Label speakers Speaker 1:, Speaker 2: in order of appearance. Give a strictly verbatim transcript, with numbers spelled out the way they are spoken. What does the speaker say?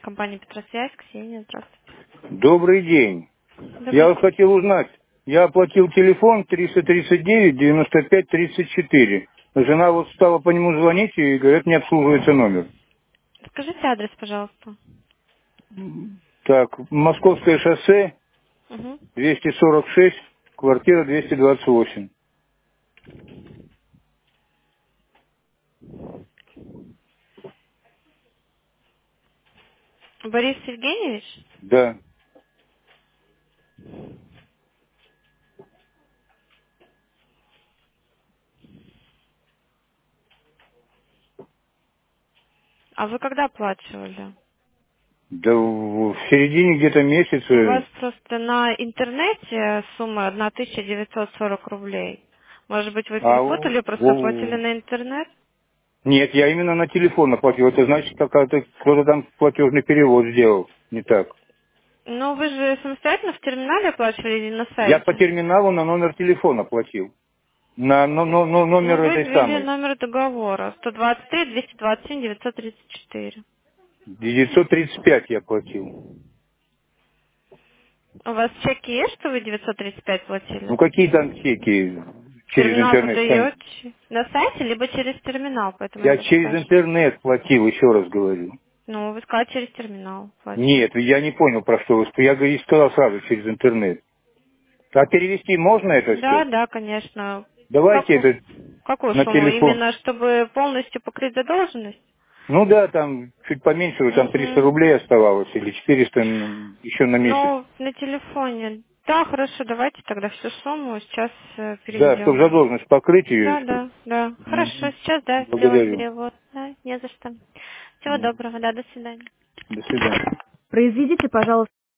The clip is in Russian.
Speaker 1: Компания Петросвязь, Ксения, здравствуйте.
Speaker 2: Добрый день. Я
Speaker 1: Добрый
Speaker 2: вот
Speaker 1: день.
Speaker 2: хотел узнать. Я оплатил телефон триста тридцать девять девяносто пять тридцать четыре. Жена вот стала по нему звонить и говорят, не обслуживается номер.
Speaker 1: Скажите адрес, пожалуйста.
Speaker 2: Так, Московское шоссе,
Speaker 1: Угу.
Speaker 2: двести сорок шесть, квартира двести двадцать восемь.
Speaker 1: Борис Евгеньевич?
Speaker 2: Да.
Speaker 1: А вы когда оплачивали?
Speaker 2: Да в в середине где-то
Speaker 1: У вас
Speaker 2: месяца.
Speaker 1: просто на интернете сумма тысяча девятьсот сорок рублей. Может быть, вы
Speaker 2: А у-
Speaker 1: перепутали, просто оплатили
Speaker 2: у-
Speaker 1: на интернет?
Speaker 2: нет, я именно на телефон оплатил. Это значит, какая-то кто-то там платежный перевод сделал. Не так.
Speaker 1: Ну, вы же самостоятельно в терминале оплачивали или на
Speaker 2: Я по
Speaker 1: сайте?
Speaker 2: терминалу на номер телефона платил. На но- но- но- номер
Speaker 1: Ну, вы
Speaker 2: этой
Speaker 1: ввели
Speaker 2: самой.
Speaker 1: номер договора сто двадцать три двести двадцать семь девятьсот тридцать четыре.
Speaker 2: девятьсот тридцать пять я платил.
Speaker 1: У вас чеки есть, что вы девятьсот тридцать пять
Speaker 2: Ну
Speaker 1: платили?
Speaker 2: какие там чеки через
Speaker 1: Терминал
Speaker 2: интернет? Сами.
Speaker 1: выдаете на сайте, либо через терминал, поэтому я
Speaker 2: Я
Speaker 1: вас
Speaker 2: через
Speaker 1: спрашиваю.
Speaker 2: интернет платил, еще раз говорю.
Speaker 1: Ну, вы сказали, через терминал платите.
Speaker 2: Нет, я не понял, про что вы. Я говорю, сказал сразу через интернет. А перевести можно это
Speaker 1: Да,
Speaker 2: все?
Speaker 1: да, конечно.
Speaker 2: Давайте
Speaker 1: Какую,
Speaker 2: это
Speaker 1: какую
Speaker 2: на
Speaker 1: сумму?
Speaker 2: телефон.
Speaker 1: Именно, чтобы полностью покрыть задолженность?
Speaker 2: Ну да, там чуть поменьше, там триста
Speaker 1: Угу.
Speaker 2: рублей оставалось, или четыреста м, еще на месяц.
Speaker 1: Ну, на телефоне. Да, хорошо, давайте тогда всю сумму сейчас э,
Speaker 2: Да, чтобы
Speaker 1: переведем.
Speaker 2: задолженность покрыть ее.
Speaker 1: Да, да, да. Хорошо,
Speaker 2: Мгм.
Speaker 1: сейчас, да, сделаем
Speaker 2: Благодарю.
Speaker 1: перевод. Да, не за что. Всего
Speaker 2: Мгм.
Speaker 1: доброго, да, до свидания.
Speaker 2: До свидания.
Speaker 1: Произведите, пожалуйста.